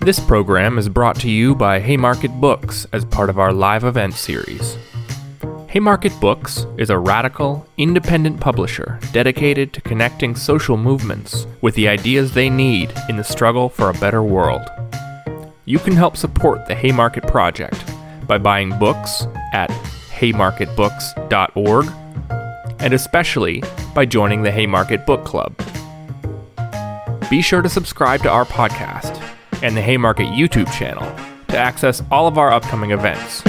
This program is brought to you by Haymarket Books as part of our live event series. Haymarket Books is a radical, independent publisher dedicated to connecting social movements with the ideas they need in the struggle for a better world. You can help support the Haymarket Project by buying books at haymarketbooks.org, and especially by joining the Haymarket Book Club. Be sure to subscribe to our podcast and the Haymarket YouTube channel to access all of our upcoming events.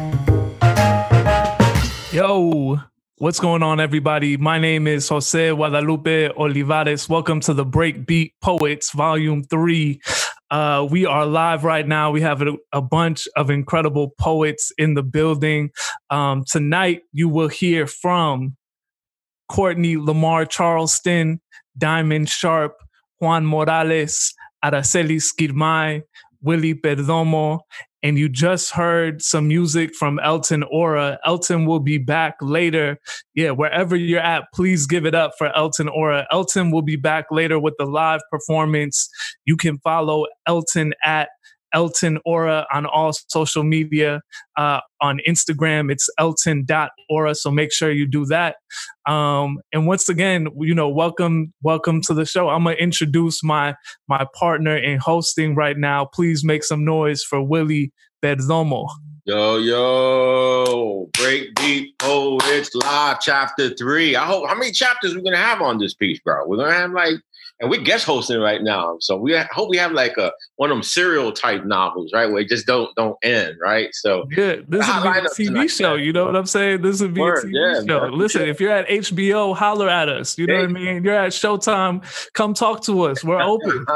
Yo, what's going on, everybody? My name is Jose Guadalupe Olivares. Welcome to the Breakbeat Poets, Volume 3. We are live right now. We have a bunch of incredible poets in the building. Tonight, you will hear from Courtney Lamar Charleston, Diamond Sharp, Juan Morales, Araceli Skirmay, Willie Perdomo, and you just heard some music from Elton Ora. Elton will be back later. Yeah, wherever you're at, please give it up for Elton Ora. Elton will be back later with the live performance. You can follow Elton at Elton Ora on all social media. On Instagram, it's elton.ora, so make sure you do that. And once again, welcome to the show. I'm going to introduce my partner in hosting right now. Please make some noise for Willie Perdomo. Yo, Breakbeat Poets Live Chapter 3. How many chapters we're going to have on this piece, bro? We're going to have and we're guest hosting right now. So hope we have one of them serial type novels, right? Where it just don't end, right? So yeah, this would be a TV show. You know what I'm saying? This would be a TV show. Man. Listen, if you're at HBO, holler at us. You know what I mean? You're at Showtime, come talk to us. We're open.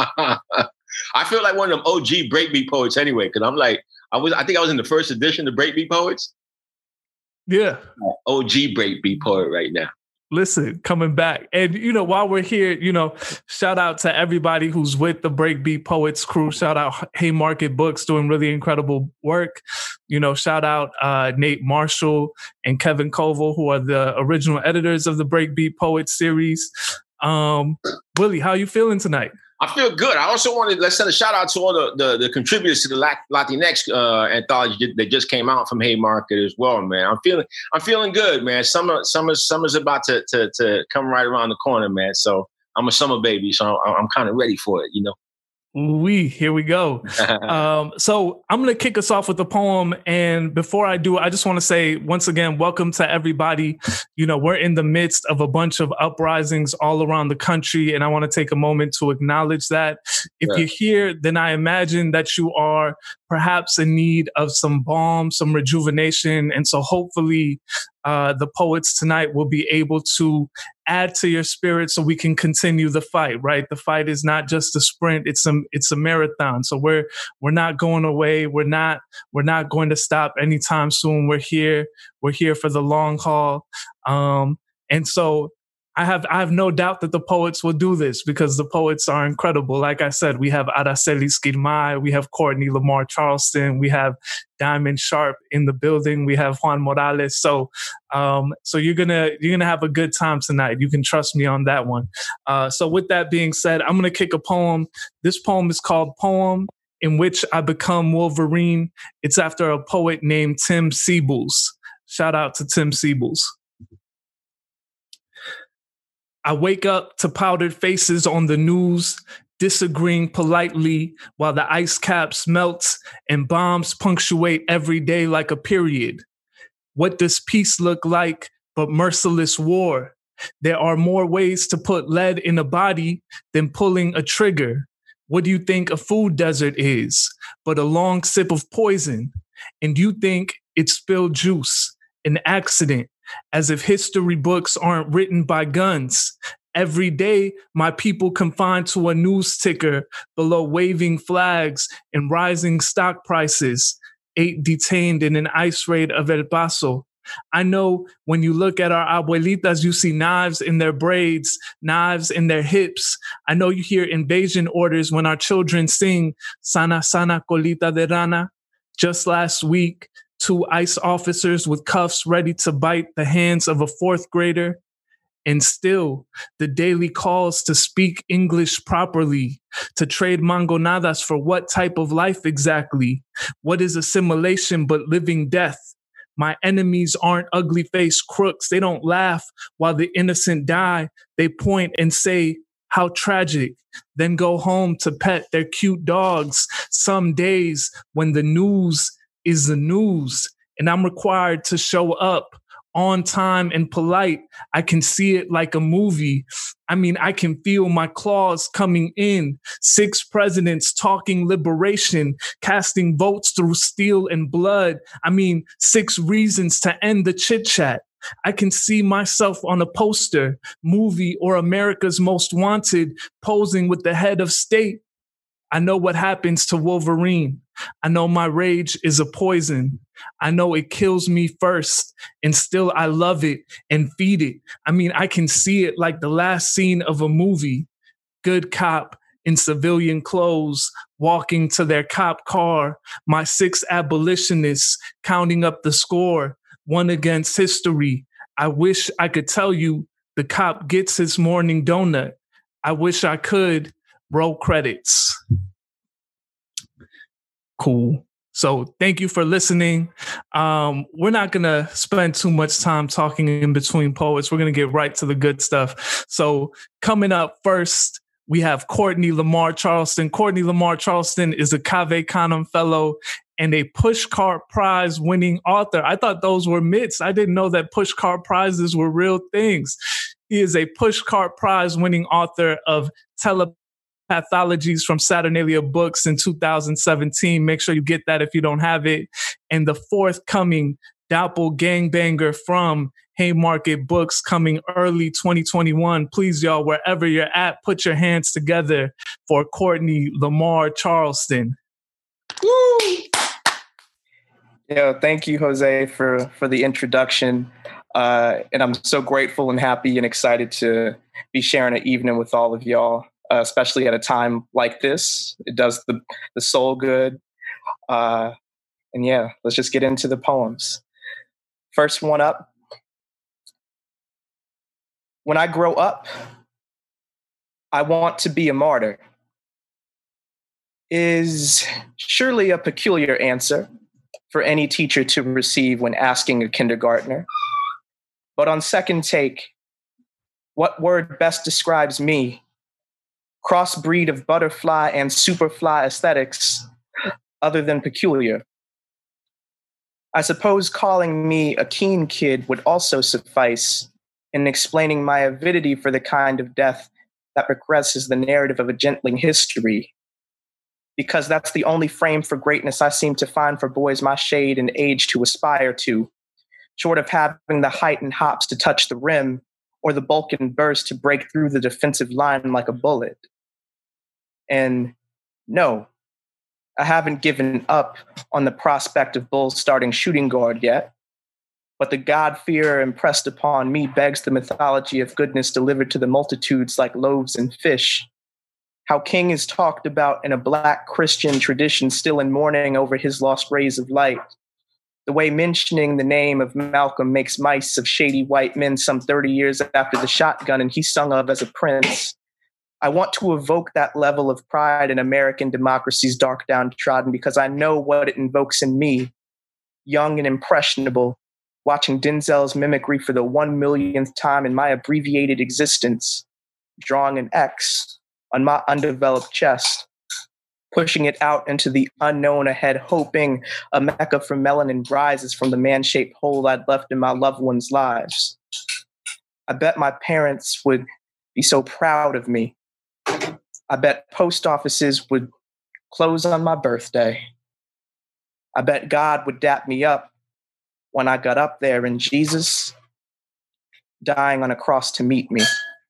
I feel like one of them OG Breakbeat Poets anyway, because I think I was in the first edition of Breakbeat Poets. Yeah. OG Breakbeat Poet right now. Listen, coming back. And, while we're here, shout out to everybody who's with the Breakbeat Poets crew. Shout out Haymarket Books doing really incredible work. Shout out Nate Marshall and Kevin Koval, who are the original editors of the Breakbeat Poets series. Willie, how you feeling tonight? I feel good. I also wanted to send a shout out to all the contributors to the Latinx anthology that just came out from Haymarket as well, man. I'm feeling good, man. Summer's about to come right around the corner, man. So I'm a summer baby, so I'm kind of ready for it, Here we go. So I'm going to kick us off with a poem. And before I do, I just want to say, once again, welcome to everybody. We're in the midst of a bunch of uprisings all around the country. And I want to take a moment to acknowledge that. If you're here, then I imagine that you are perhaps in need of some balm, some rejuvenation. And so hopefully the poets tonight will be able to add to your spirit so we can continue the fight, right? The fight is not just a sprint, it's a marathon. So we're not going away. We're not going to stop anytime soon. We're here for the long haul. And so I have no doubt that the poets will do this because the poets are incredible. Like I said, we have Araceli Skirmay, we have Courtney Lamar Charleston, we have Diamond Sharp in the building, we have Juan Morales. So you're gonna have a good time tonight. You can trust me on that one. So with that being said, I'm gonna kick a poem. This poem is called Poem in Which I Become Wolverine. It's after a poet named Tim Seibles. Shout out to Tim Seibles. I wake up to powdered faces on the news, disagreeing politely while the ice caps melt and bombs punctuate every day like a period. What does peace look like but merciless war? There are more ways to put lead in a body than pulling a trigger. What do you think a food desert is but a long sip of poison? And you think it's spilled juice, an accident, as if history books aren't written by guns. Every day, my people confined to a news ticker below waving flags and rising stock prices. 8 detained in an ICE raid of El Paso. I know when you look at our abuelitas, you see knives in their braids, knives in their hips. I know you hear invasion orders when our children sing Sana Sana Colita de Rana. Just last week, 2 ICE officers with cuffs ready to bite the hands of a 4th grader. And still, the daily calls to speak English properly, to trade mangonadas for what type of life exactly? What is assimilation but living death? My enemies aren't ugly-faced crooks. They don't laugh while the innocent die. They point and say, how tragic. Then go home to pet their cute dogs. Some days when the news is the news and I'm required to show up on time and polite, I can see it like a movie. I mean, I can feel my claws coming in. 6 presidents talking liberation, casting votes through steel and blood. I mean, 6 reasons to end the chit chat. I can see myself on a poster, movie, or America's Most Wanted, posing with the head of state. I know what happens to Wolverine. I know my rage is a poison. I know it kills me first, and still I love it and feed it. I mean, I can see it like the last scene of a movie. Good cop in civilian clothes, walking to their cop car. My 6 abolitionists counting up the score, one against history. I wish I could tell you the cop gets his morning donut. I wish I could. Roll credits. Cool. So thank you for listening. We're not going to spend too much time talking in between poets. We're going to get right to the good stuff. So coming up first, we have Courtney Lamar Charleston. Courtney Lamar Charleston is a Cave Canem Fellow and a Pushcart Prize winning author. I thought those were myths. I didn't know that Pushcart Prizes were real things. He is a Pushcart Prize winning author of Telepathologies from Saturnalia Books in 2017. Make sure you get that if you don't have it. And the forthcoming Doppelgangbanger from Haymarket Books coming early 2021. Please, y'all, wherever you're at, put your hands together for Courtney Lamar Charleston. Woo! Yeah, thank you, Jose, for the introduction. And I'm so grateful and happy and excited to be sharing an evening with all of y'all, especially at a time like this. It does the soul good. And yeah, let's just get into the poems. First one up. When I grow up, I want to be a martyr is surely a peculiar answer for any teacher to receive when asking a kindergartner. But on second take, what word best describes me? Crossbreed of butterfly and superfly aesthetics, other than peculiar. I suppose calling me a keen kid would also suffice in explaining my avidity for the kind of death that progresses the narrative of a gentling history. Because that's the only frame for greatness I seem to find for boys my shade and age to aspire to, short of having the height and hops to touch the rim or the bulk and burst to break through the defensive line like a bullet. And no, I haven't given up on the prospect of Bulls starting shooting guard yet, but the God-fear impressed upon me begs the mythology of goodness delivered to the multitudes like loaves and fish. How King is talked about in a Black Christian tradition still in mourning over his lost rays of light. The way mentioning the name of Malcolm makes mice of shady white men some 30 years after the shotgun and he's sung of as a prince. I want to evoke that level of pride in American democracy's dark downtrodden because I know what it invokes in me, young and impressionable, watching Denzel's mimicry for the 1 millionth time in my abbreviated existence, drawing an X on my undeveloped chest, pushing it out into the unknown ahead, hoping a mecca for melanin rises from the man-shaped hole I'd left in my loved ones' lives. I bet my parents would be so proud of me. I bet post offices would close on my birthday. I bet God would dap me up when I got up there and Jesus dying on a cross to meet me.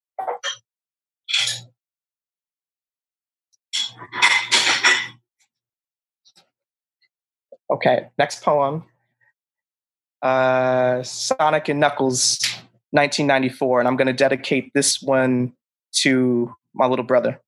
Okay, next poem. Sonic and Knuckles, 1994, and I'm going to dedicate this one to my little brother.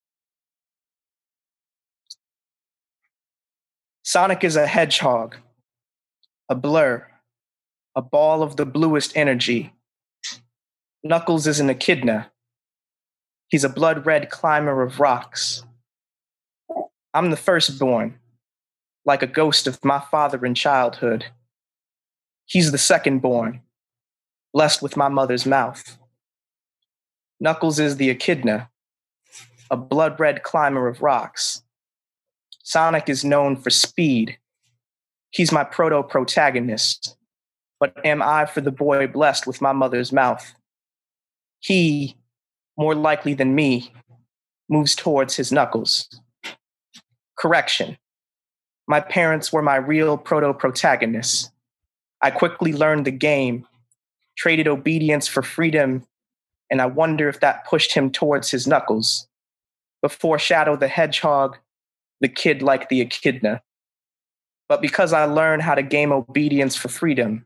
Sonic is a hedgehog, a blur, a ball of the bluest energy. Knuckles is an echidna. He's a blood-red climber of rocks. I'm the firstborn, like a ghost of my father in childhood. He's the secondborn, blessed with my mother's mouth. Knuckles is the echidna, a blood-red climber of rocks. Sonic is known for speed. He's my proto-protagonist. But am I for the boy blessed with my mother's mouth? He, more likely than me, moves towards his Knuckles. Correction. My parents were my real proto-protagonists. I quickly learned the game, traded obedience for freedom, and I wonder if that pushed him towards his Knuckles. Before Shadow the Hedgehog, the kid like the echidna. But because I learned how to game obedience for freedom,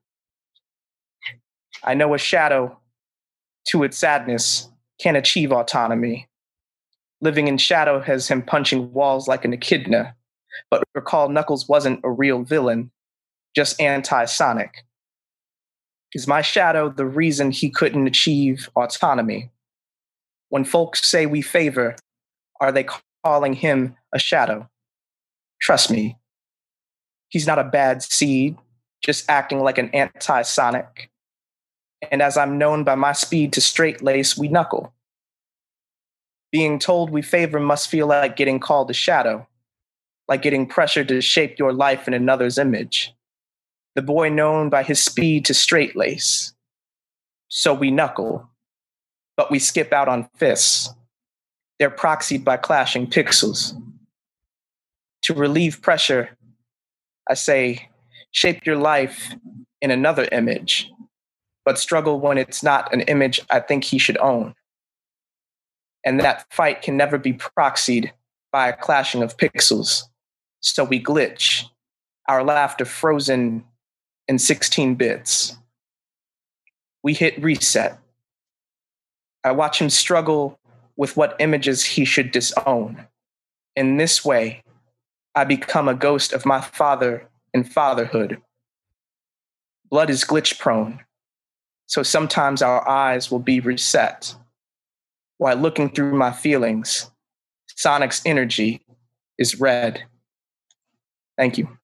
I know a shadow, to its sadness, can't achieve autonomy. Living in shadow has him punching walls like an echidna, but recall Knuckles wasn't a real villain, just anti-Sonic. Is my shadow the reason he couldn't achieve autonomy? When folks say we favor, are they calling him a shadow? Trust me, he's not a bad seed, just acting like an anti-Sonic. And as I'm known by my speed to straight lace, we knuckle. Being told we favor must feel like getting called a shadow, like getting pressure to shape your life in another's image. The boy known by his speed to straight lace. So we knuckle, but we skip out on fists. They're proxied by clashing pixels. To relieve pressure, I say, shape your life in another image, but struggle when it's not an image I think he should own. And that fight can never be proxied by a clashing of pixels. So we glitch, our laughter frozen in 16 bits. We hit reset. I watch him struggle with what images he should disown. In this way, I become a ghost of my father in fatherhood. Blood is glitch prone, so sometimes our eyes will be reset. While looking through my feelings, Sonic's energy is red. Thank you.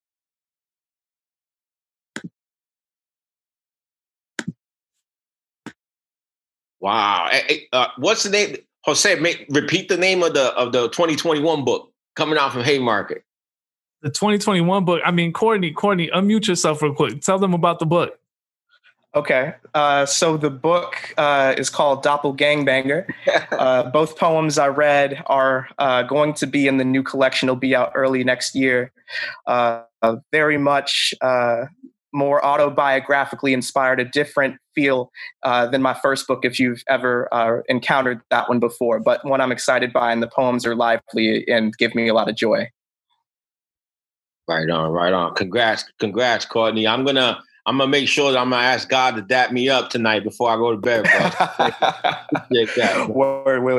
Wow. What's the name? Jose, repeat the name of the 2021 book coming out from Haymarket. The 2021 book. I mean, Courtney, unmute yourself real quick. Tell them about the book. Okay. So the book is called Doppelgangbanger. Both poems I read are going to be in the new collection. It'll be out early next year. Very much more autobiographically inspired, a different feel than my first book, if you've ever encountered that one before, but one I'm excited by, and the poems are lively and give me a lot of joy. Right on. Congrats, Courtney. I'm gonna make sure that I'm gonna ask God to dap me up tonight before I go to bed, bro. Word.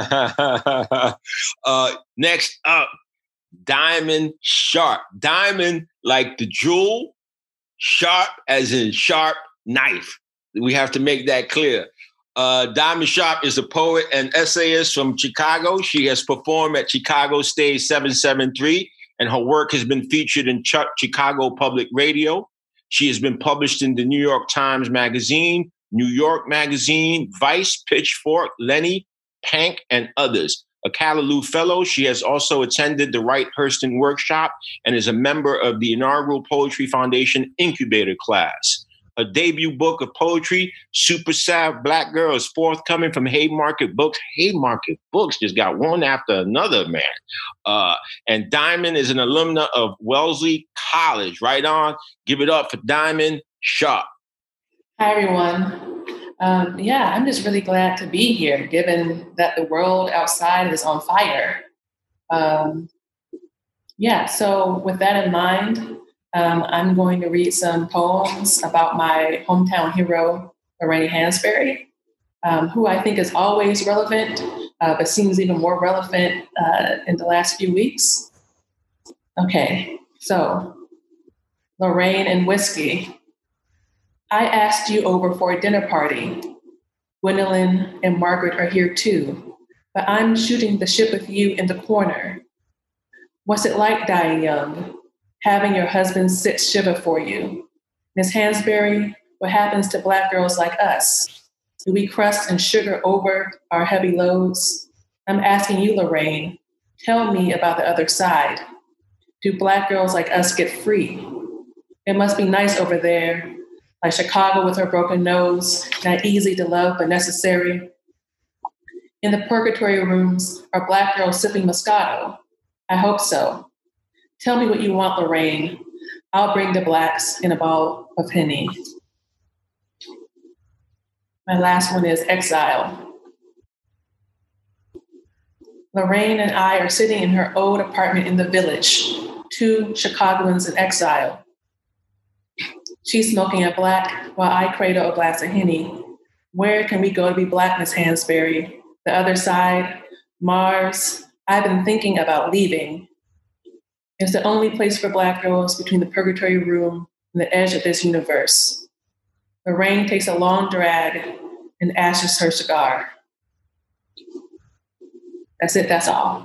Next up, Diamond Sharp. Diamond like the jewel, sharp as in sharp knife. We have to make that clear. Diamond Sharp is a poet and essayist from Chicago. She has performed at Chicago Stage 773, and her work has been featured in Chicago Public Radio. She has been published in the New York Times Magazine, New York Magazine, Vice, Pitchfork, Lenny, Pank, and others. A Callaloo Fellow, she has also attended the Wright Hurston Workshop and is a member of the inaugural Poetry Foundation Incubator class. Her debut book of poetry, Super Sad Black Girl, is forthcoming from Haymarket Books. Haymarket Books just got one after another, man. And Diamond is an alumna of Wellesley College. Right on. Give it up for Diamond Sharp. Hi, everyone. I'm just really glad to be here, given that the world outside is on fire. So with that in mind, I'm going to read some poems about my hometown hero, Lorraine Hansberry, who I think is always relevant, but seems even more relevant in the last few weeks. Okay, so Lorraine and Whiskey. I asked you over for a dinner party. Gwendolyn and Margaret are here too, but I'm shooting the ship with you in the corner. What's it like dying young, having your husband sit shiver for you? Miss Hansberry, what happens to Black girls like us? Do we crust and sugar over our heavy loads? I'm asking you, Lorraine, tell me about the other side. Do Black girls like us get free? It must be nice over there, like Chicago with her broken nose, not easy to love but necessary. In the purgatory rooms, are Black girls sipping Moscato? I hope so. Tell me what you want, Lorraine. I'll bring the Blacks in a ball of Henny. My last one is Exile. Lorraine and I are sitting in her old apartment in the Village, two Chicagoans in exile. She's smoking a Black while I cradle a glass of Henny. Where can we go to be Black, Miss Hansberry? The other side? Mars? I've been thinking about leaving. It's the only place for Black girls between the purgatory room and the edge of this universe. Lorraine takes a long drag and ashes her cigar. That's it, that's all.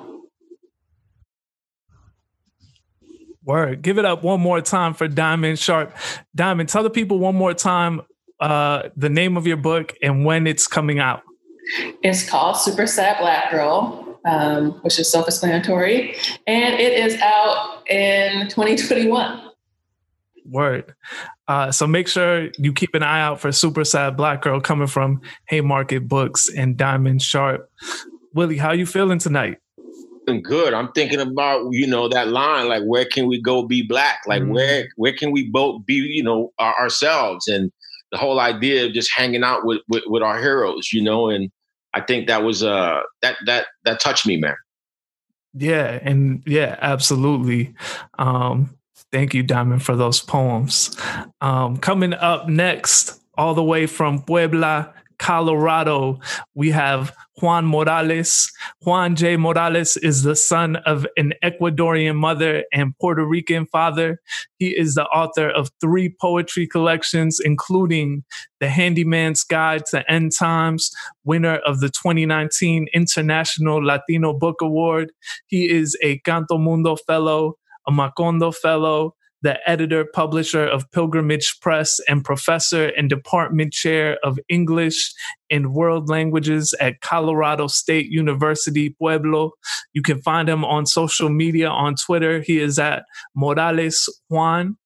Word. Give it up one more time for Diamond Sharp. Diamond, tell the people one more time the name of your book and when it's coming out. It's called Super Sad Black Girl, which is self-explanatory, and it is out in 2021. Word. So make sure you keep an eye out for Super Sad Black Girl coming from Haymarket Books and Diamond Sharp. Willie, how you feeling tonight? Good. I'm thinking about, that line, like, where can we go be Black? Like, where can we both be, ourselves? And the whole idea of just hanging out with our heroes, and I think that was that touched me, man. Yeah, and yeah, absolutely. Thank you, Diamond, for those poems. Coming up next, all the way from Puebla, Colorado, we have Juan Morales. Juan J. Morales is the son of an Ecuadorian mother and Puerto Rican father. He is the author of 3 poetry collections, including The Handyman's Guide to End Times, winner of the 2019 International Latino Book Award. He is a Canto Mundo Fellow, a Macondo Fellow, the editor-publisher of Pilgrimage Press, and professor and department chair of English and World Languages at Colorado State University, Pueblo. You can find him on social media on Twitter. He is at Morales Juan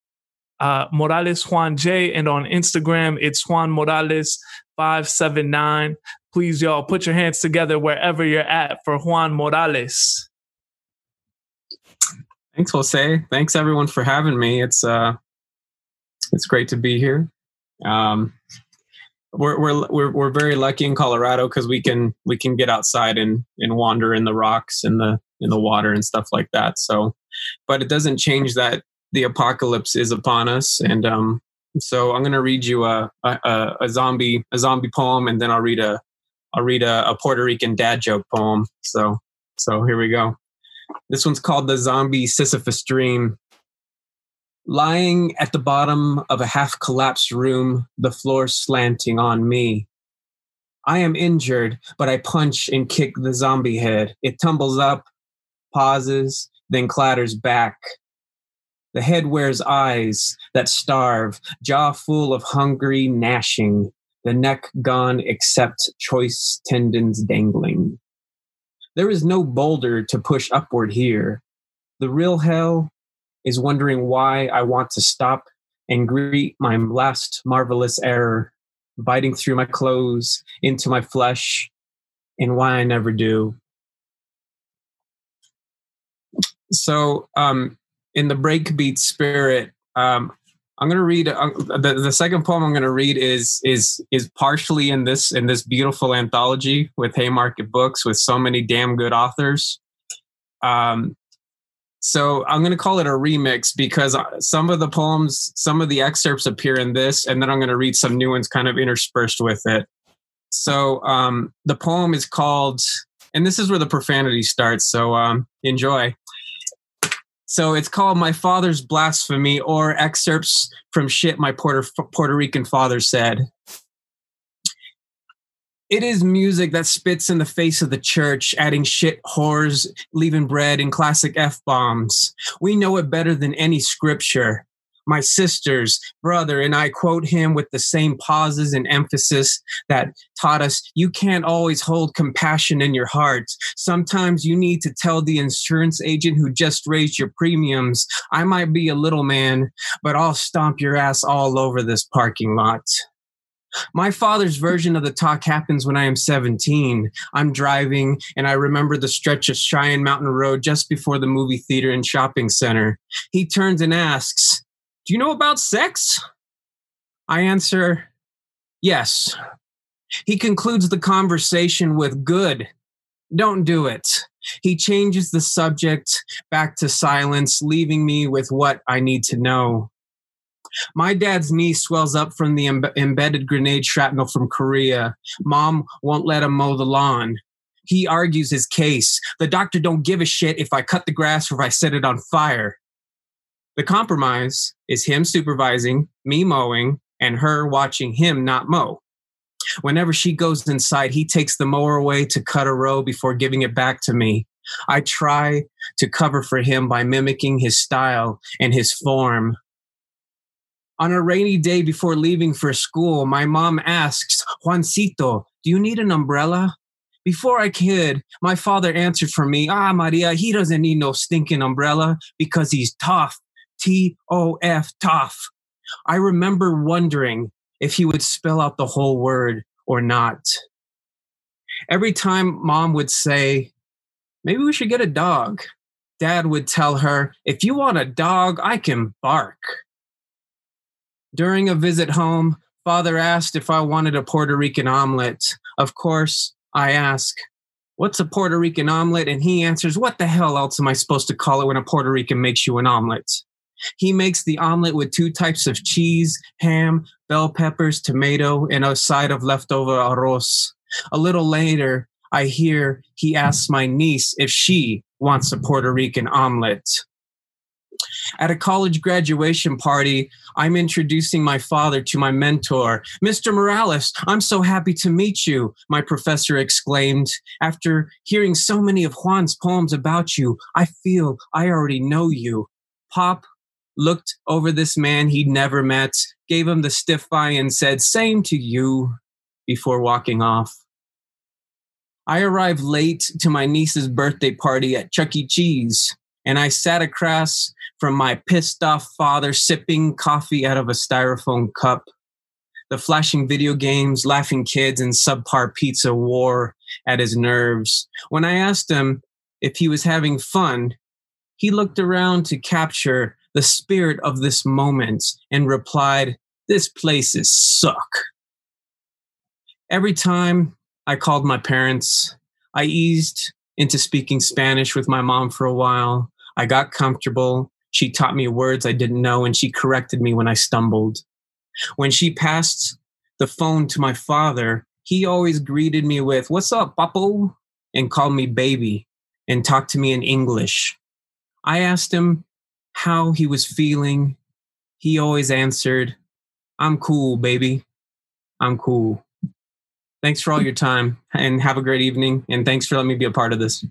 J, and on Instagram, it's Juan Morales 579. Please, y'all, put your hands together wherever you're at for Juan Morales. Thanks, Jose. Thanks everyone for having me. It's great to be here. We're very lucky in Colorado because we can get outside and wander in the rocks and in the water and stuff like that. So, but it doesn't change that the apocalypse is upon us. And so I'm going to read you a zombie poem, and then I'll read a Puerto Rican dad joke poem. So here we go. This one's called The Zombie Sisyphus Dream. Lying at the bottom of a half-collapsed room, the floor slanting on me. I am injured, but I punch and kick the zombie head. It tumbles up, pauses, then clatters back. The head wears eyes that starve, jaw full of hungry gnashing, the neck gone except choice tendons dangling. There is no boulder to push upward here. The real hell is wondering why I want to stop and greet my last marvelous error, biting through my clothes, into my flesh, and why I never do. So, in the breakbeat spirit, I'm going to read the second poem I'm going to read is partially in this beautiful anthology with Haymarket Books with so many damn good authors. So I'm going to call it a remix because some of the poems, some of the excerpts appear in this, and then I'm going to read some new ones kind of interspersed with it. So the poem is called, and this is where the profanity starts. So enjoy. So it's called My Father's Blasphemy, or excerpts from shit my Puerto Rican father said. It is music that spits in the face of the church, adding shit, whores, leaving bread, and classic F-bombs. We know it better than any scripture. My sister's brother and I quote him with the same pauses and emphasis that taught us you can't always hold compassion in your heart. Sometimes you need to tell the insurance agent who just raised your premiums, I might be a little man, but I'll stomp your ass all over this parking lot. My father's version of the talk happens when I am 17. I'm driving, and I remember the stretch of Cheyenne Mountain Road just before the movie theater and shopping center. He turns and asks, "Do you know about sex?" I answer, "Yes." He concludes the conversation with, "Good. Don't do it." He changes the subject back to silence, leaving me with what I need to know. My dad's knee swells up from the embedded grenade shrapnel from Korea. Mom won't let him mow the lawn. He argues his case. The doctor don't give a shit if I cut the grass or if I set it on fire. The compromise is him supervising, me mowing, and her watching him not mow. Whenever she goes inside, he takes the mower away to cut a row before giving it back to me. I try to cover for him by mimicking his style and his form. On a rainy day before leaving for school, my mom asks, "Juancito, do you need an umbrella?" Before I could, my father answered for me, "Maria, he doesn't need no stinking umbrella because he's tough. T-O-F, tough." I remember wondering if he would spell out the whole word or not. Every time Mom would say, "Maybe we should get a dog," Dad would tell her, "If you want a dog, I can bark." During a visit home, Father asked if I wanted a Puerto Rican omelet. Of course, I ask, "What's a Puerto Rican omelet?" And he answers, "What the hell else am I supposed to call it when a Puerto Rican makes you an omelet?" He makes the omelet with 2 types of cheese, ham, bell peppers, tomato, and a side of leftover arroz. A little later, I hear he asks my niece if she wants a Puerto Rican omelet. At a college graduation party, I'm introducing my father to my mentor. "Mr. Morales, I'm so happy to meet you," my professor exclaimed. "After hearing so many of Juan's poems about you, I feel I already know you." Pop looked over this man he'd never met, gave him the stiff eye and said, "Same to you," before walking off. I arrived late to my niece's birthday party at Chuck E. Cheese, and I sat across from my pissed off father sipping coffee out of a styrofoam cup. The flashing video games, laughing kids, and subpar pizza wore at his nerves. When I asked him if he was having fun, he looked around to capture the spirit of this moment and replied, "This place is suck." Every time I called my parents, I eased into speaking Spanish with my mom for a while. I got comfortable. She taught me words I didn't know, and she corrected me when I stumbled. When she passed the phone to my father, he always greeted me with, "What's up, papo?" and called me baby and talked to me in English. I asked him how he was feeling. He always answered, "I'm cool, baby. I'm cool." Thanks for all your time, and have a great evening, and thanks for letting me be a part of this.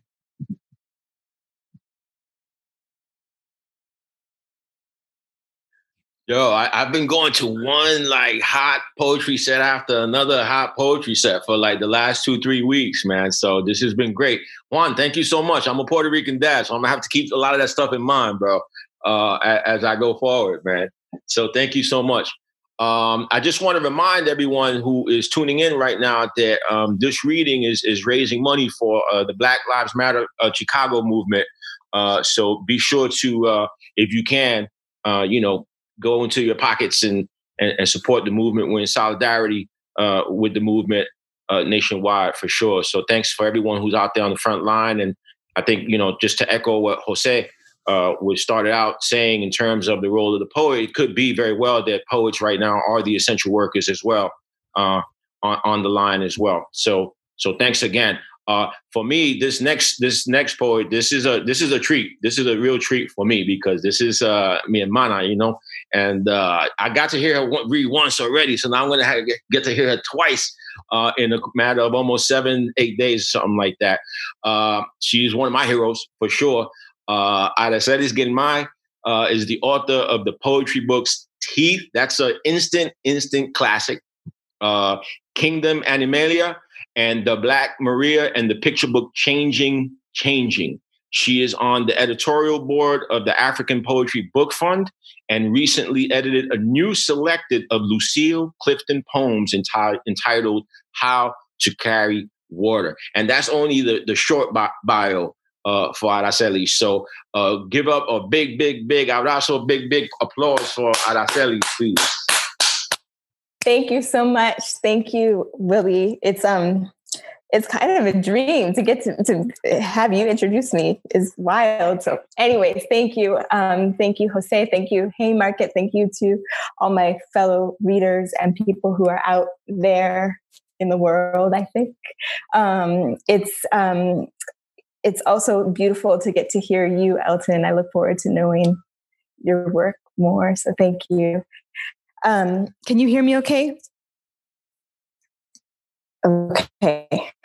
Yo, I've been going to one like hot poetry set after another hot poetry set for like the last 2-3 weeks, man. So this has been great. Juan, thank you so much. I'm a Puerto Rican dad, so I'm gonna have to keep a lot of that stuff in mind, bro, as I go forward, man. So thank you so much. I just want to remind everyone who is tuning in right now that this reading is raising money for the Black Lives Matter Chicago movement. So be sure to, if you can, go into your pockets and support the movement. We're in solidarity with the movement nationwide for sure. So thanks for everyone who's out there on the front line. And I think, just to echo what Jose was started out saying in terms of the role of the poet, it could be very well that poets right now are the essential workers as well on the line as well. So thanks again. For me, this next poet, this is a treat. This is a real treat for me because this is mi hermana, and I got to hear her read once already, so now I'm going to get to hear her twice in a matter of almost 7-8 days, something like that. She's one of my heroes for sure. Araceli Genmay is the author of the poetry books Teeth. That's an instant classic. Kingdom Animalia and The Black Maria and the picture book Changing. She is on the editorial board of the African Poetry Book Fund and recently edited a new selected of Lucille Clifton poems entitled How to Carry Water. And that's only the short bio for Araceli. So give up a big abrazo, big applause for Araceli, please. Thank you so much. Thank you, Willie. It's kind of a dream to get to have you introduce me. Is wild. So anyways, thank you. Thank you, Jose. Thank you, Haymarket. Thank you to all my fellow readers and people who are out there in the world, I think. It's also beautiful to get to hear you, Elton. I look forward to knowing your work more. So thank you. Can you hear me okay? Okay.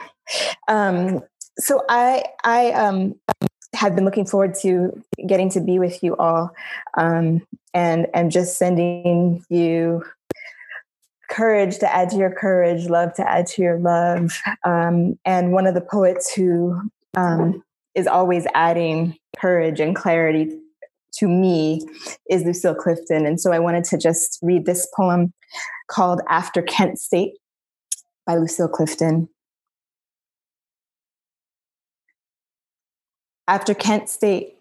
So I have been looking forward to getting to be with you all, and just sending you courage to add to your courage, love to add to your love. And one of the poets who is always adding courage and clarity to me is Lucille Clifton. And so I wanted to just read this poem called After Kent State by Lucille Clifton. After Kent State,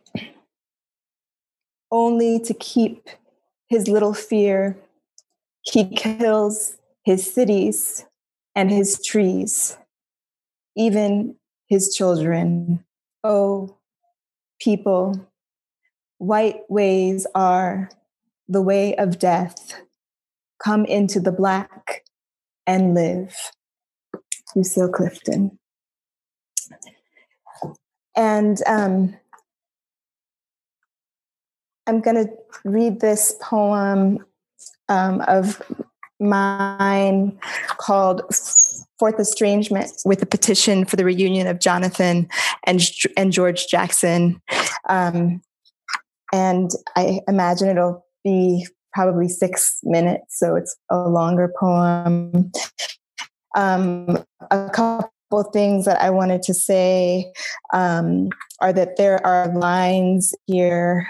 only to keep his little fear, he kills his cities and his trees, even his children. Oh, people, white ways are the way of death. Come into the black and live. Lucille Clifton. And I'm going to read this poem of mine called Fourth Estrangement, with a petition for the reunion of Jonathan and George Jackson. And I imagine it'll be probably 6 minutes, so it's a longer poem. A couple things that I wanted to say are that there are lines here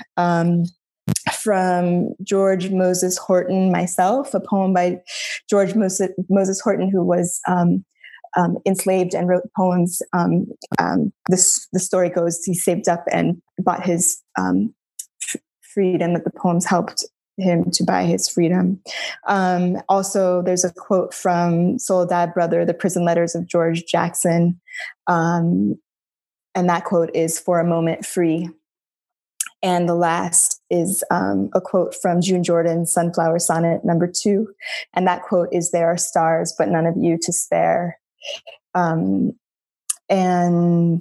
from George Moses Horton, myself, a poem by George Moses Horton, who was enslaved and wrote poems. The story goes he saved up and bought his freedom, that the poems helped him to buy his freedom. Also, there's a quote from Soledad Brother, The Prison Letters of George Jackson. And that quote is, "For a moment free." And the last is a quote from June Jordan's Sunflower Sonnet number 2. And that quote is, "There are stars, but none of you to spare." And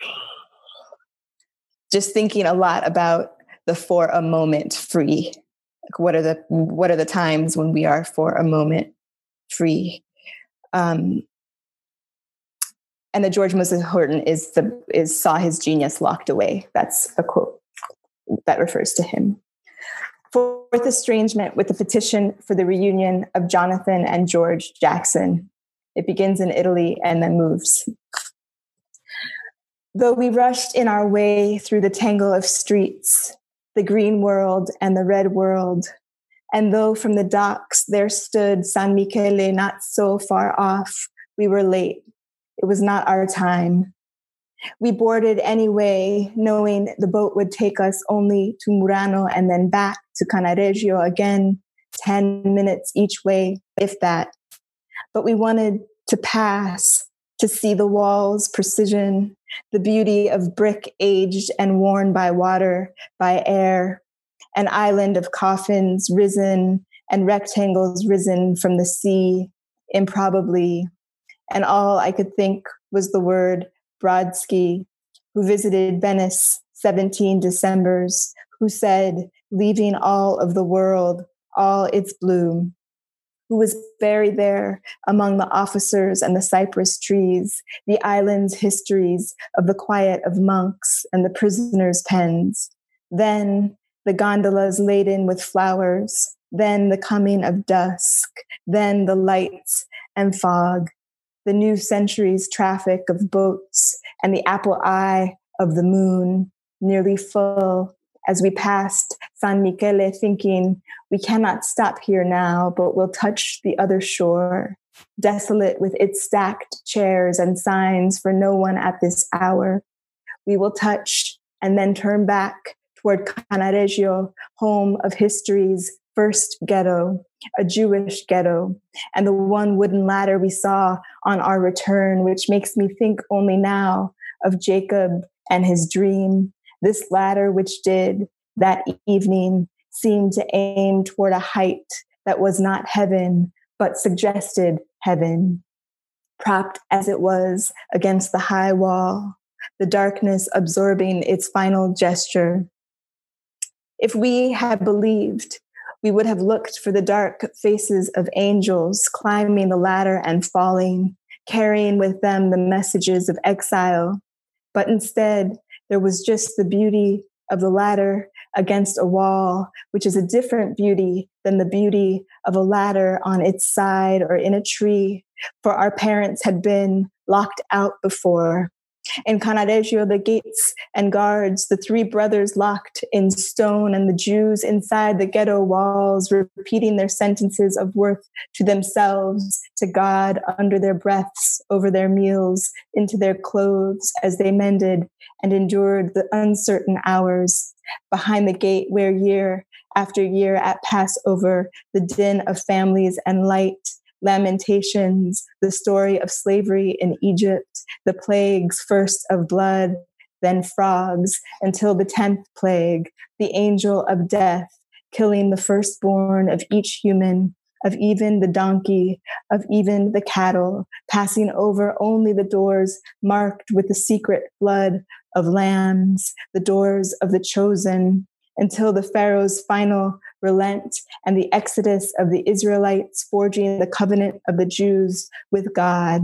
just thinking a lot about the "for a moment free." Like what are the times when we are for a moment free? And the George Moses Horton is saw his genius locked away. That's a quote that refers to him. Fourth Estrangement, with a petition for the reunion of Jonathan and George Jackson. It begins in Italy and then moves. Though we rushed in our way through the tangle of streets, the green world and the red world, and though from the docks there stood San Michele not so far off, we were late. It was not our time. We boarded anyway, knowing the boat would take us only to Murano and then back to Cannaregio again, 10 minutes each way, if that. But we wanted to pass, to see the walls' precision, the beauty of brick aged and worn by water, by air, an island of coffins risen and rectangles risen from the sea, improbably. And all I could think was the word Brodsky, who visited Venice 17 Decembers, who said, leaving all of the world, all its bloom. who was buried there among the officers and the cypress trees, the island's histories of the quiet of monks and the prisoners' pens. Then the gondolas laden with flowers, then the coming of dusk, then the lights and fog, the new century's traffic of boats and the apple eye of the moon, nearly full, as we passed San Michele, thinking, we cannot stop here now, but we'll touch the other shore, desolate with its stacked chairs and signs for no one at this hour. We will touch and then turn back toward Cannaregio, home of history's first ghetto, a Jewish ghetto, and the one wooden ladder we saw on our return, which makes me think only now of Jacob and his dream. This ladder, which did that evening seem to aim toward a height that was not heaven, but suggested heaven, propped as it was against the high wall, the darkness absorbing its final gesture. If we had believed, we would have looked for the dark faces of angels climbing the ladder and falling, carrying with them the messages of exile. But instead, there was just the beauty of the ladder against a wall, which is a different beauty than the beauty of a ladder on its side or in a tree, for our parents had been locked out before. In Cannaregio, the gates and guards, the three brothers locked in stone, and the Jews inside the ghetto walls, repeating their sentences of worth to themselves, to God, under their breaths, over their meals, into their clothes as they mended and endured the uncertain hours behind the gate where year after year at Passover, the din of families and light, lamentations, the story of slavery in Egypt, the plagues, first of blood, then frogs, until the 10th plague, the angel of death, killing the firstborn of each human, of even the donkey, of even the cattle, passing over only the doors marked with the secret blood of lambs, the doors of the chosen, until the Pharaoh's final relent and the exodus of the Israelites forging the covenant of the Jews with God.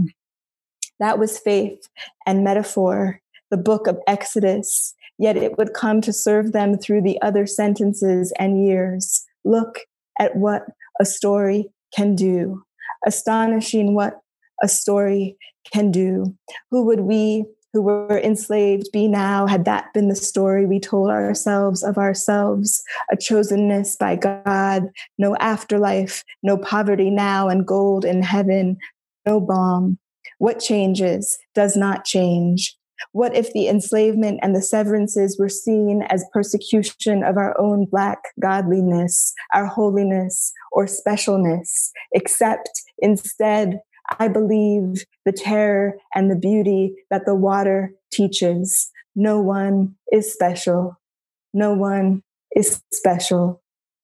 That was faith and metaphor, the book of Exodus, yet it would come to serve them through the other sentences and years. Look at what a story can do. Astonishing what a story can do. Who would we who were enslaved be now, had that been the story we told ourselves of ourselves, a chosenness by God, no afterlife, no poverty now and gold in heaven, no balm. What changes does not change. What if the enslavement and the severances were seen as persecution of our own Black godliness, our holiness or specialness, except instead, I believe the terror and the beauty that the water teaches. No one is special. No one is special.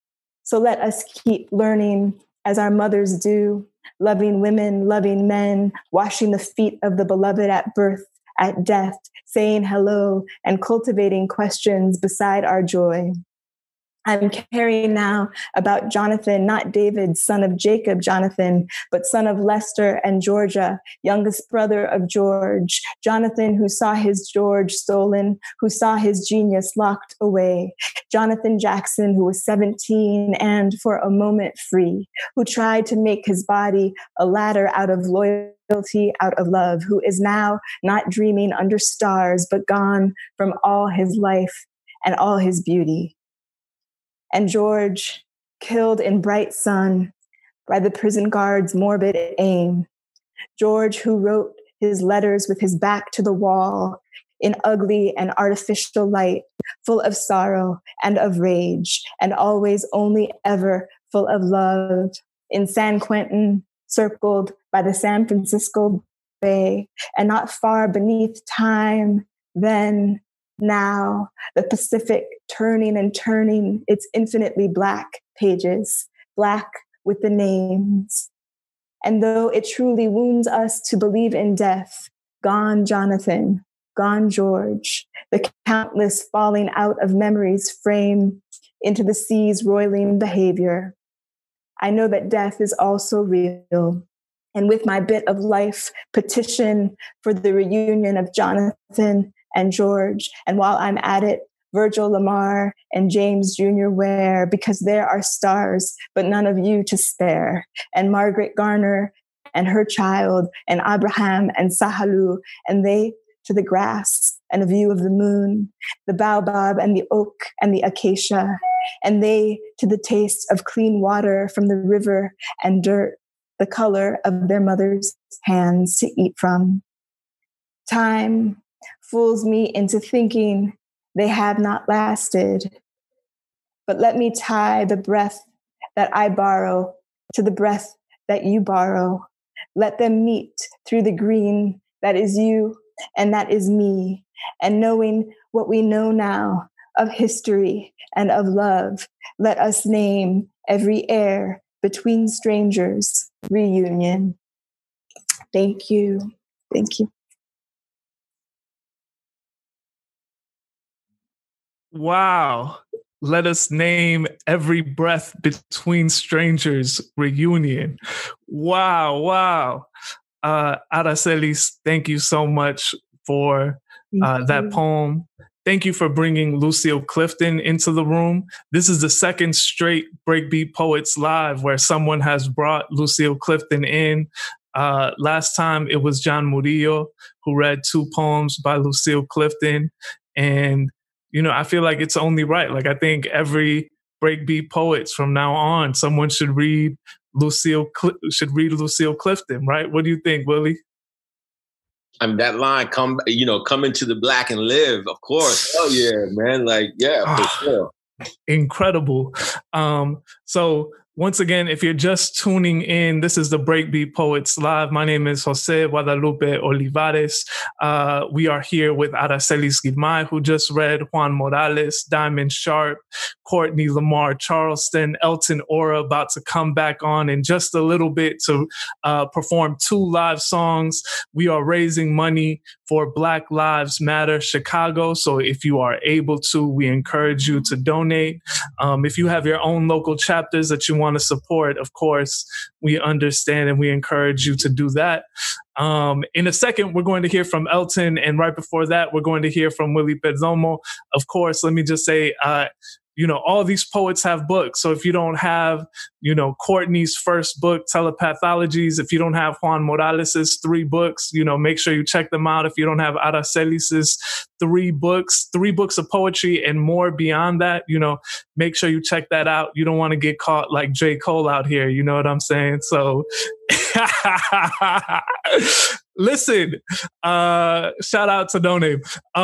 So let us keep learning as our mothers do, loving women, loving men, washing the feet of the beloved at birth, at death, saying hello and cultivating questions beside our joy. I'm carrying now about Jonathan, not David, son of Jacob, Jonathan, but son of Lester and Georgia, youngest brother of George. Jonathan, who saw his George stolen, who saw his genius locked away. Jonathan Jackson, who was 17 and for a moment free, who tried to make his body a ladder out of loyalty, out of love, who is now not dreaming under stars, but gone from all his life and all his beauty. And George, killed in bright sun by the prison guard's morbid aim. George, who wrote his letters with his back to the wall in ugly and artificial light, full of sorrow and of rage, and always only ever full of love, in San Quentin, circled by the San Francisco Bay, and not far beneath time, then, now, the Pacific turning and turning its infinitely Black pages, Black with the names. And though it truly wounds us to believe in death, gone Jonathan, gone George, the countless falling out of memories frame into the sea's roiling behavior. I know that death is also real. And with my bit of life, petition for the reunion of Jonathan and George. And while I'm at it, Virgil Lamar and James Jr. Ware, because there are stars, but none of you to spare. And Margaret Garner and her child, and Abraham and Sahalu, and they to the grass and a view of the moon, the baobab and the oak and the acacia, and they to the taste of clean water from the river and dirt, the color of their mother's hands to eat from. Time fools me into thinking they have not lasted. But let me tie the breath that I borrow to the breath that you borrow. Let them meet through the green that is you and that is me. And knowing what we know now of history and of love, let us name every air between strangers reunion. Thank you. Thank you. Wow. Let us name every breath between strangers reunion. Wow. Wow. Aracelis, thank you so much for that poem. Thank you for bringing Lucille Clifton into the room. This is the second straight Breakbeat Poets Live where someone has brought Lucille Clifton in. Last time it was John Murillo who read 2 poems by Lucille Clifton. And, you know, I feel like it's only right. Like, I think every Breakbeat Poets from now on, someone should read Lucille Clifton, right? What do you think, Willie? I mean, that line, come into the black and live, of course. Hell yeah, man. Like, yeah, for sure. Incredible. So once again, if you're just tuning in, this is the Breakbeat Poets Live. My name is Jose Guadalupe Olivares. We are here with Aracelis Girmay, who just read Juan Morales, Diamond Sharp, Courtney Lamar Charleston, Elton Ora, about to come back on in just a little bit to perform 2 live songs. We are raising money for Black Lives Matter Chicago. So if you are able to, we encourage you to donate. If you have your own local chapters that you want to support, of course, we understand and we encourage you to do that. In a second, we're going to hear from Elton. And right before that, we're going to hear from Willie Perdomo. Of course, let me just say, all these poets have books. So if you don't have, Courtney's first book, Telepathologies, if you don't have Juan Morales's 3 books, make sure you check them out. If you don't have Aracelis's 3 books of poetry and more beyond that, make sure you check that out. You don't want to get caught like J. Cole out here. You know what I'm saying? So listen, shout out to No Name.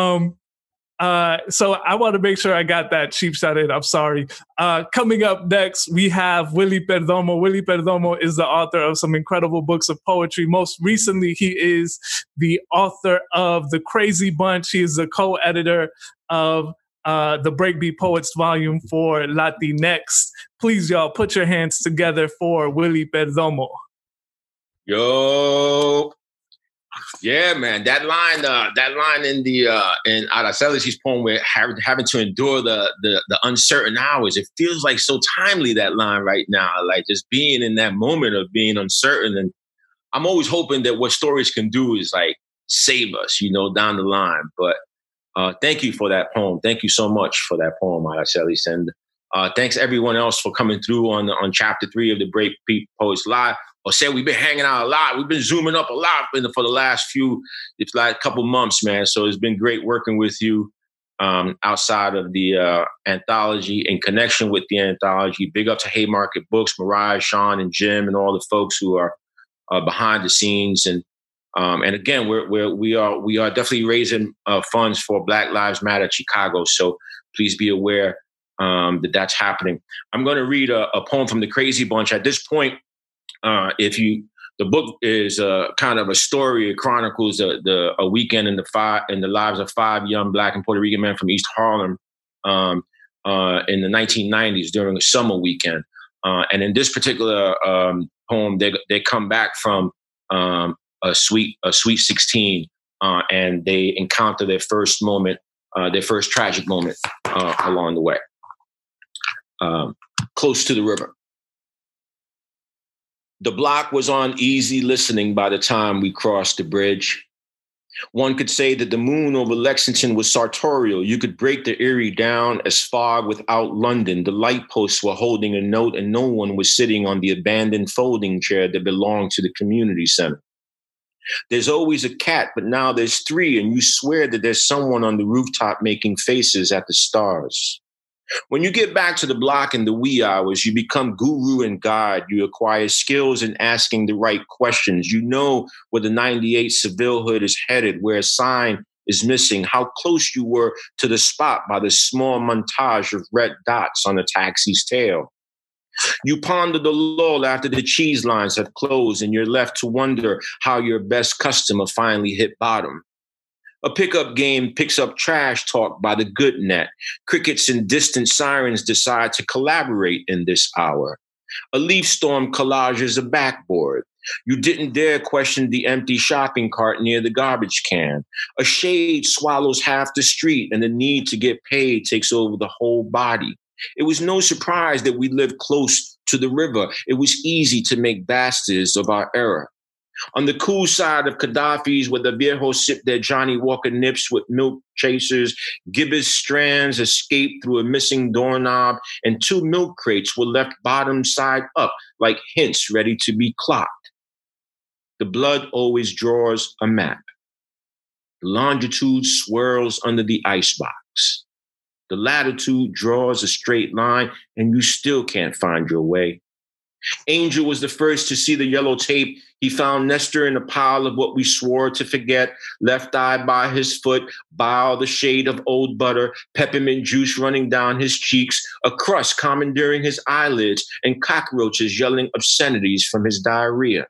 So I want to make sure I got that cheap shot in. I'm sorry. Coming up next, we have Willie Perdomo. Willie Perdomo is the author of some incredible books of poetry. Most recently, he is the author of The Crazy Bunch. He is the co-editor of the Breakbeat Poets Volume 4 Latinx. Please, y'all, put your hands together for Willie Perdomo. Yo. Yeah, man, that line in in Aracelis' poem, where having to endure the uncertain hours, it feels like so timely, that line right now, like just being in that moment of being uncertain. And I'm always hoping that what stories can do is like save us, down the line. But thank you for that poem. Thank you so much for that poem, Aracelis. And thanks everyone else for coming through on chapter 3 of the Breakbeat Poets Live. Jose, we've been hanging out a lot. We've been zooming up a lot for the last couple months, man. So it's been great working with you outside of the anthology, in connection with the anthology. Big up to Haymarket Books, Mariah, Sean, and Jim, and all the folks who are behind the scenes. And again, we are definitely raising funds for Black Lives Matter Chicago. So please be aware that that's happening. I'm going to read a poem from The Crazy Bunch. At this point, the book is kind of a story. It chronicles a weekend in the lives of 5 young Black and Puerto Rican men from East Harlem in the 1990s during a summer weekend. And in this particular poem, they come back from a sweet 16, and they encounter their first tragic moment along the way, close to the river. The block was on easy listening by the time we crossed the bridge. One could say that the moon over Lexington was sartorial. You could break the Erie down as fog without London. The light posts were holding a note and no one was sitting on the abandoned folding chair that belonged to the community center. There's always a cat, but now there's three, and you swear that there's someone on the rooftop making faces at the stars. When you get back to the block in the wee hours, you become guru and guide. You acquire skills in asking the right questions. You know where the 98 Seville Hood is headed, where a sign is missing, how close you were to the spot by the small montage of red dots on a taxi's tail. You ponder the lull after the cheese lines have closed, and you're left to wonder how your best customer finally hit bottom. A pickup game picks up trash talk by the good net. Crickets and distant sirens decide to collaborate in this hour. A leaf storm collages a backboard. You didn't dare question the empty shopping cart near the garbage can. A shade swallows half the street, and the need to get paid takes over the whole body. It was no surprise that we lived close to the river. It was easy to make bastards of our era. On the cool side of Gaddafi's, where the viejos sip their Johnny Walker nips with milk chasers, gibbous strands escaped through a missing doorknob, and 2 milk crates were left bottom side up, like hints ready to be clocked. The blood always draws a map. The longitude swirls under the icebox. The latitude draws a straight line, and you still can't find your way. Angel was the first to see the yellow tape. He found Nestor in a pile of what we swore to forget, left eye by his foot, bile the shade of old butter, peppermint juice running down his cheeks, a crust commandeering his eyelids, and cockroaches yelling obscenities from his diarrhea.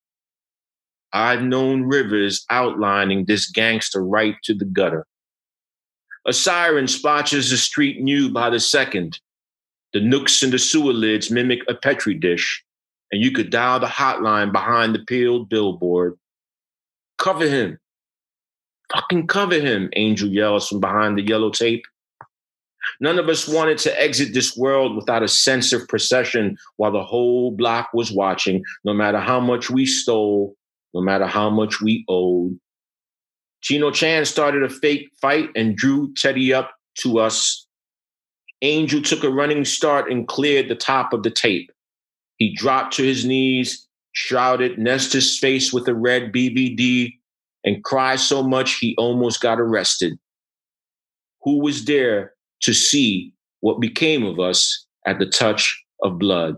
I've known rivers outlining this gangster right to the gutter. A siren spotches the street new by the second. The nooks in the sewer lids mimic a Petri dish, and you could dial the hotline behind the peeled billboard. Cover him. Fucking cover him, Angel yells from behind the yellow tape. None of us wanted to exit this world without a sense of procession while the whole block was watching, no matter how much we stole, no matter how much we owed. Chino Chan started a fake fight and drew Teddy up to us. Angel took a running start and cleared the top of the tape. He dropped to his knees, shrouded Nestor's face with a red BBD, and cried so much he almost got arrested. Who was there to see what became of us at the touch of blood?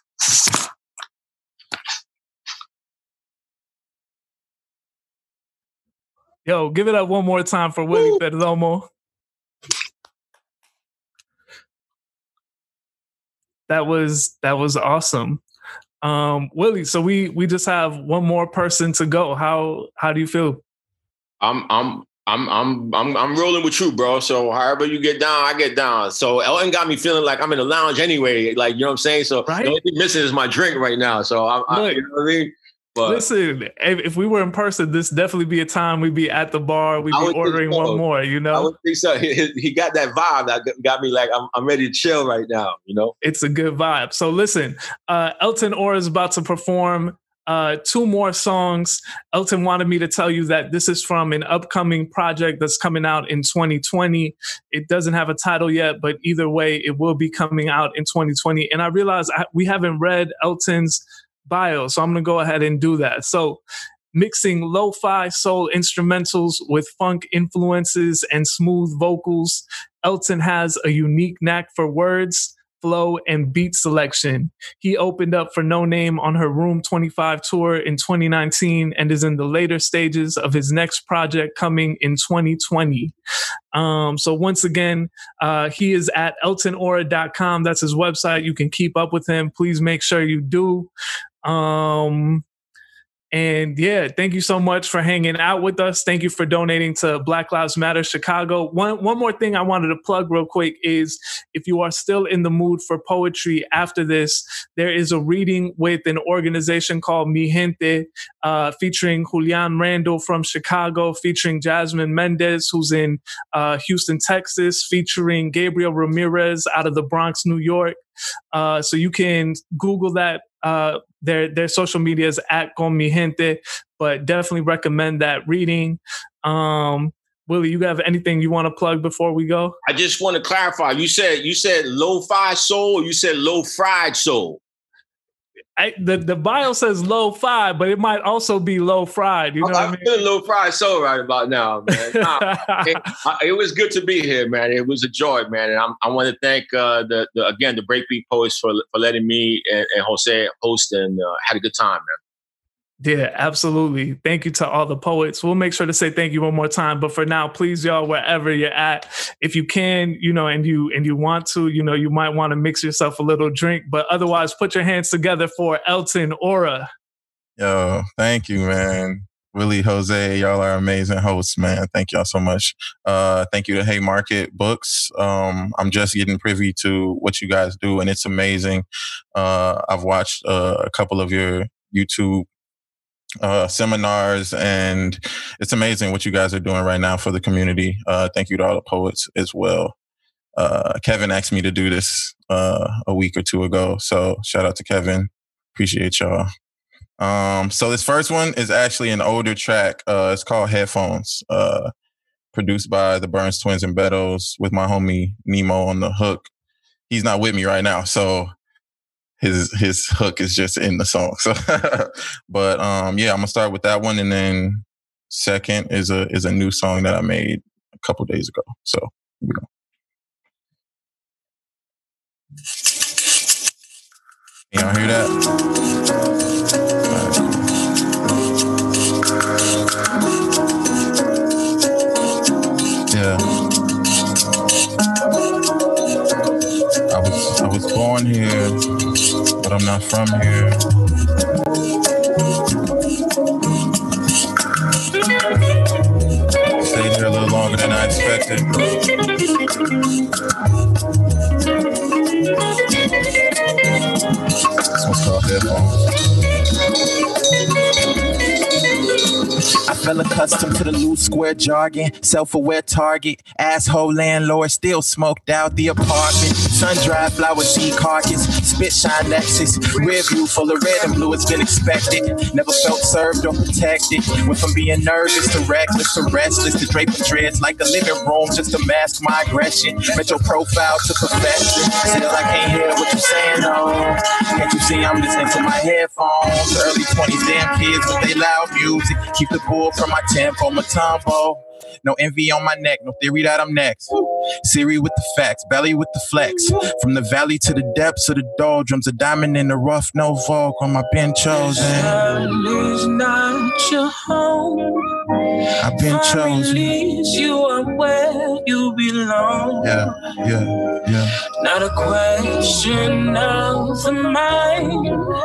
Yo, give it up one more time for Willie Perdomo. That was awesome. Willie, so we just have one more person to go. How do you feel? I'm rolling with you, bro. So however you get down, I get down. So Elton got me feeling like I'm in a lounge anyway. Like, you know what I'm saying? So right? The only thing missing is my drink right now. So I you know what I mean? But listen, if we were in person, this definitely be a time we'd be at the bar. We'd be ordering one more, you know? I would think so. He got that vibe that got me like, I'm ready to chill right now, you know? It's a good vibe. So listen, Elton Ora is about to perform 2 more songs. Elton wanted me to tell you that this is from an upcoming project that's coming out in 2020. It doesn't have a title yet, but either way, it will be coming out in 2020. And I realized we haven't read Elton's bio, so I'm going to go ahead and do that. So, mixing lo-fi soul instrumentals with funk influences and smooth vocals, Elton has a unique knack for words, flow, and beat selection. He opened up for No Name on her Room 25 tour in 2019 and is in the later stages of his next project coming in 2020. So once again, he is at eltonora.com. That's his website. You can keep up with him. Please make sure you do. And yeah, thank you so much for hanging out with us. Thank you for donating to Black Lives Matter Chicago. One more thing I wanted to plug real quick is if you are still in the mood for poetry after this, there is a reading with an organization called Mi Gente, featuring Julian Randall from Chicago, featuring Jasmine Mendez, who's in Houston, Texas, featuring Gabriel Ramirez out of the Bronx, New York. So you can Google that Their social media is at Con Mi Gente, but definitely recommend that reading. Willie, you have anything you want to plug before we go? I just want to clarify. You said lo-fi soul, or you said low-fried soul? The bio says low-fi, but it might also be low-fried. You know what I mean? I'm feeling low-fried soul right about now, man. It was good to be here, man. It was a joy, man. And I want to thank the Breakbeat Poets for letting me and Jose host, and had a good time, man. Yeah, absolutely. Thank you to all the poets. We'll make sure to say thank you one more time. But for now, please, y'all, wherever you're at, if you can, and you want to, you might want to mix yourself a little drink. But otherwise, put your hands together for Elton Aura. Yo, thank you, man. Willie, Jose, y'all are amazing hosts, man. Thank y'all so much. Thank you to Haymarket Books. I'm just getting privy to what you guys do, and it's amazing. I've watched a couple of your YouTube seminars, and it's amazing what you guys are doing right now for the community. Thank you to all the poets as well. Kevin asked me to do this a week or two ago, so shout out to Kevin. Appreciate y'all. So this first one is actually an older track. It's called Headphones, produced by the Burns Twins and Beddoes with my homie Nemo on the hook. He's not with me right now, so his hook is just in the song. So, but I'm gonna start with that one, and then second is a new song that I made a couple days ago. So here we go. Y'all hear that? Yeah. I was born here, but I'm not from here. Stayed here a little longer than I expected. This one's called Headphones. I fell accustomed to the loose square jargon, self-aware target, asshole landlord, still smoked out the apartment, sun-dried flower seed carcass, spit shine Lexus, rear view full of red and blue, it's been expected, never felt served or protected, went from being nervous to reckless to restless, to draping dreads like a living room just to mask my aggression, metro profile to perfection, still I can't hear what you're saying, no, can't you see I'm listening to my headphones, early 20s damn kids with they loud music, keep the bull from my tempo, my tumbo. No envy on my neck, no theory that I'm next. Siri with the facts, belly with the flex. From the valley to the depths of the doldrums, a diamond in the rough, no vogue on my been chosen. Is not your home. I've been chosen. You are where you belong. Yeah. Not a question of the mind.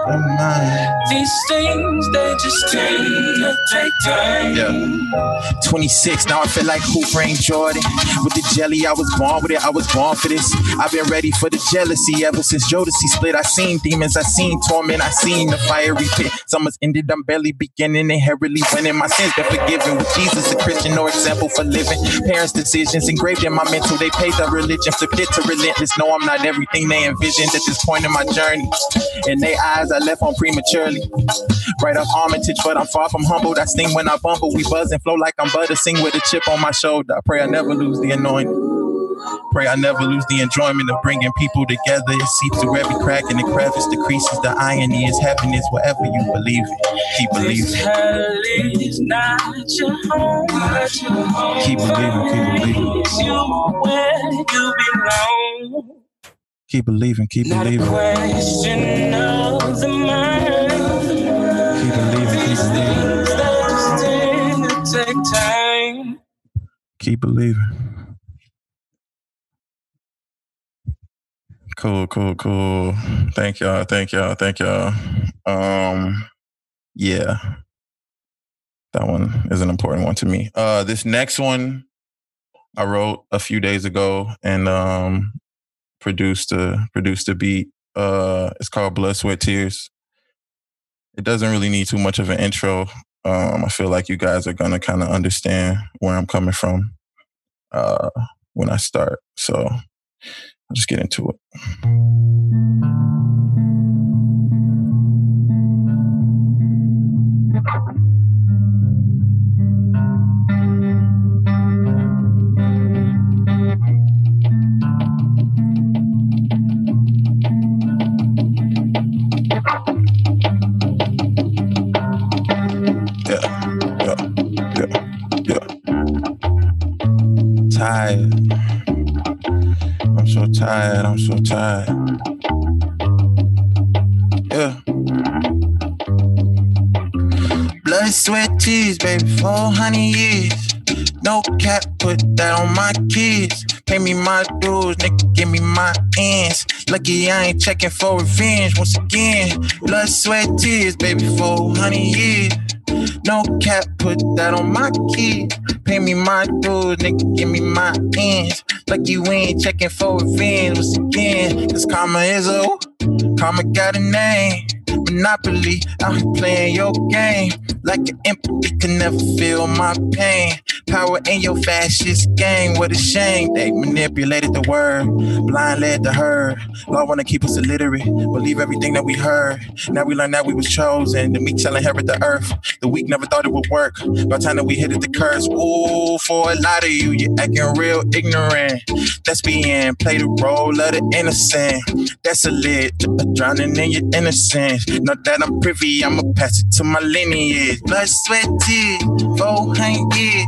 These things, they just take time. Yeah. 26, now I feel like Hooper ain't Jordan. With the jelly, I was born with it, I was born for this. I've been ready for the jealousy ever since Jodeci split. I seen demons, I seen torment, I seen the fiery pit. Summer's ended, I'm barely beginning, inherently winning. My sins been forgiven with Jesus, a Christian, no example for living. Parents' decisions engraved in my mental, they paid the religion, flipped it to relentless. No, I'm not everything they envisioned at this point in my journey. In their eyes, I left on prematurely. Right up Armitage, but I'm far from humbled. I sting when I bumble, we buzz and flow like I'm butter, sing with a chip on my shoulder. I pray I never lose the anointing. Pray I never lose the enjoyment of bringing people together. It seeps through every crack and the crevice decreases. The irony is heaven is wherever you believe it. Keep believing. This hell is not your home. Keep believing, keep believing. You where you belong. Keep believing, keep believing. Not a question of the mind. Keep believing, keep believing. These things take time. Keep believing. Cool. Thank y'all. Yeah. That one is an important one to me. This next one I wrote a few days ago and produced a beat. It's called Blood, Sweat, Tears. It doesn't really need too much of an intro. I feel like you guys are gonna kind of understand where I'm coming from when I start. So I'll just get into it. I'm so tired. I'm so tired. Yeah. Blood, sweat, tears, baby, 400 years. No cap, put that on my kids. Pay me my dues, nigga, give me my ends. Lucky I ain't checking for revenge once again. Blood, sweat, tears, baby, 400 years. No cap, put that on my kids. Pay me my dues, nigga, give me my ends. Lucky we ain't checking for revenge once again. Cause karma is a karma got a name. Monopoly, out here playing your game. Like an empathy can never feel my pain. Power in your fascist gang, what a shame. They manipulated the word, blind led the herd. Law wanna keep us illiterate, believe everything that we heard. Now we learn that we was chosen, the meek shall inherit the earth. The weak never thought it would work, by the time that we hit it the curse. Ooh, for a lot of you, you're acting real ignorant. That's being play the role of the innocent. That's a lit, drowning in your innocence. Not that I'm privy, I'ma pass it to my lineage. Blood, sweat, tears, 400 years.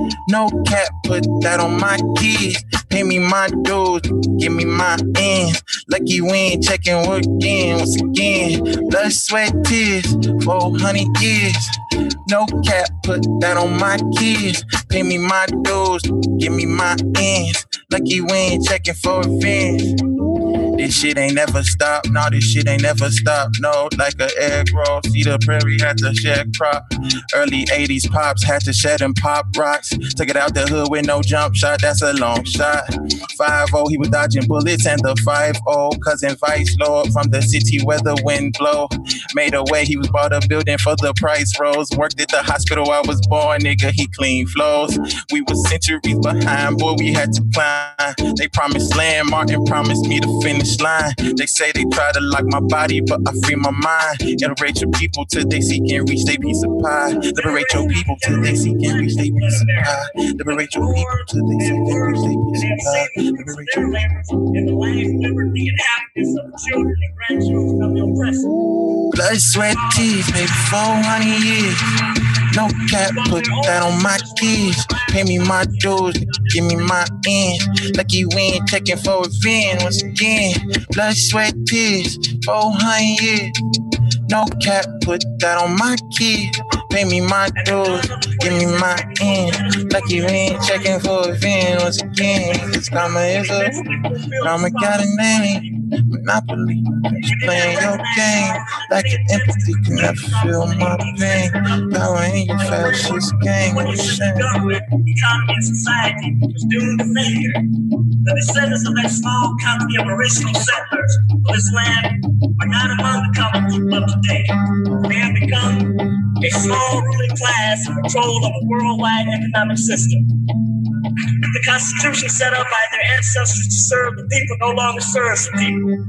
No cap, put that on my kids. Pay me my dues, give me my ends. Lucky we ain't checking work again, once again. Blood, sweat, tears, 400 years. No cap, put that on my kids. Pay me my dues, give me my ends. Lucky we ain't checking for revenge. This shit ain't never stopped, no, this shit ain't never stopped, no. Like an egg roll, see the prairie had to shed crop. Early 80s pops had to shed and pop rocks. Took it out the hood with no jump shot, that's a long shot. 5-0, he was dodging bullets, and the 5-0 cousin Vice Lord from the city where the wind blow. Made a way, he was bought a building for the price rose. Worked at the hospital I was born, nigga, he clean flows. We was centuries behind, boy, we had to climb. They promised land, Martin promised me the finish line. They say they try to lock my body, but I free my mind. Liberate your people till they seek and reach their piece of pie. Liberate your people till they seek and reach their piece of pie. Liberate your people till they seek and reach their piece of pie. Liberate your people. In the life, liberty, and happiness of the children and grandchildren of the oppressor. Blood, sweat, tears, baby, 400 years. No cap, put that on my kids. Pay me my dues, give me my ends. Lucky we ain't checking for revenge once again. Blood, sweat, tears, 400 years. No cap, put that on my kids. Pay me my dues, give me my ends. Lucky we ain't checking for revenge once again. Cause karma is a karma got a name. Monopoly, just playing your game. Like your empathy can never feel my pain. Power in your fascist gang. What a shame. Economy and society was doomed to failure. The descendants of that small company of original settlers of this land are not among the colors of today. They have become a small ruling class in control of a worldwide economic system. The Constitution set up by their ancestors to serve the people no longer serves the people.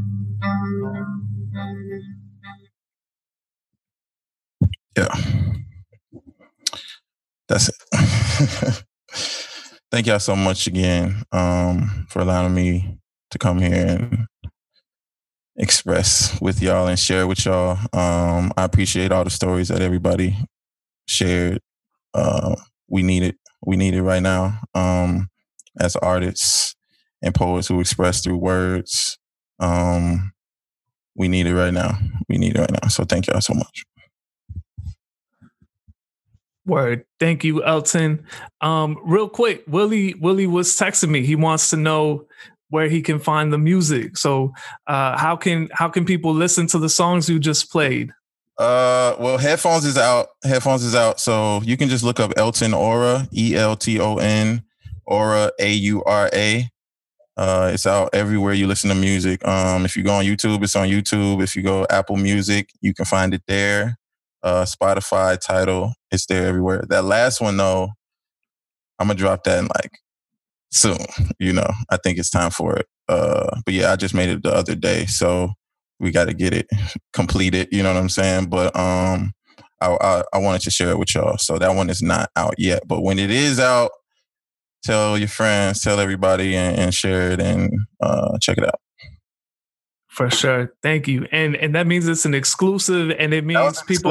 Yeah. That's it. Thank y'all so much again for allowing me to come here and express with y'all and share with y'all. I appreciate all the stories that everybody shared. We need it. We need it right now as artists and poets who express through words. We need it right now. We need it right now. So thank y'all so much. Word. Thank you, Elton. Real quick, Willie was texting me. He wants to know where he can find the music. So how can people listen to the songs you just played? Well, Headphones is out. So you can just look up Elton Aura, ELTON, Aura, AURA. It's out everywhere you listen to music. If you go on YouTube, it's on YouTube. If you go Apple Music, you can find it there. Spotify, Tidal, it's there everywhere. That last one though, I'm gonna drop that in like soon. I think it's time for it. But yeah, I just made it the other day, so we got to get it completed. You know what I'm saying? But I wanted to share it with y'all. So that one is not out yet. But when it is out, tell your friends, tell everybody, and share it and check it out. For sure. Thank you. And that means it's an exclusive, and it means people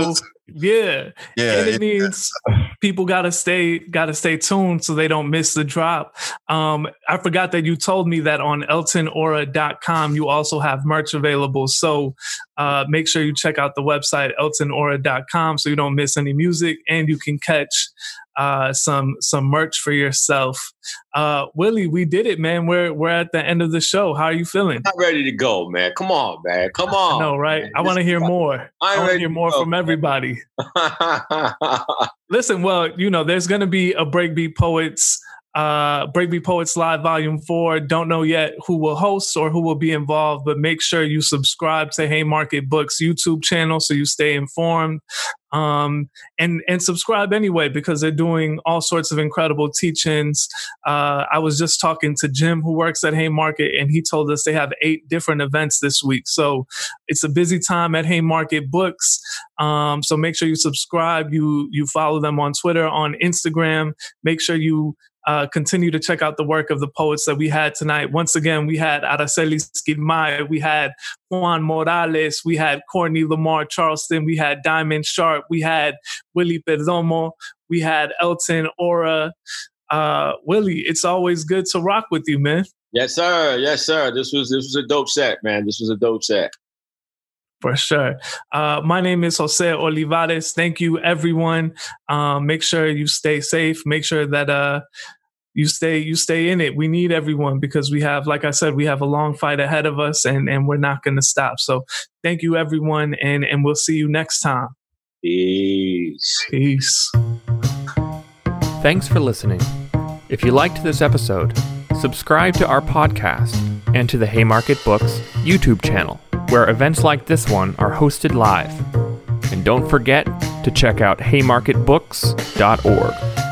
Yeah. And it means people gotta stay tuned so they don't miss the drop. I forgot that you told me that on eltonaura.com you also have merch available. So make sure you check out the website eltonaura.com so you don't miss any music, and you can catch some merch for yourself. Willie, we did it, man. We're at the end of the show. How are you feeling? I'm ready to go, man. Come on, man. Come on. I know, right? Man. I want to hear more. I want to hear more from everybody. Listen, well, there's going to be a Breakbeat Poets Live Volume 4. Don't know yet who will host or who will be involved, but make sure you subscribe to Haymarket Books YouTube channel so you stay informed. And subscribe anyway, because they're doing all sorts of incredible teachings. I was just talking to Jim, who works at Haymarket, and he told us they have 8 different events this week. So it's a busy time at Haymarket Books. So make sure you subscribe. You follow them on Twitter, on Instagram. Make sure you continue to check out the work of the poets that we had tonight. Once again, we had Araceli Skidmire, we had Juan Morales, we had Courtney Lamar Charleston, we had Diamond Sharp, we had Willie Perdomo, we had Elton Aura. Willie, it's always good to rock with you, man. Yes, sir. Yes, sir. This was a dope set, man. This was a dope set. For sure. My name is Jose Olivares. Thank you, everyone. Make sure you stay safe. Make sure that you stay in it. We need everyone, because we have, like I said, we have a long fight ahead of us, and we're not going to stop. So thank you, everyone, and we'll see you next time. Peace. Thanks for listening. If you liked this episode, subscribe to our podcast and to the Haymarket Books YouTube channel, where events like this one are hosted live. And don't forget to check out haymarketbooks.org.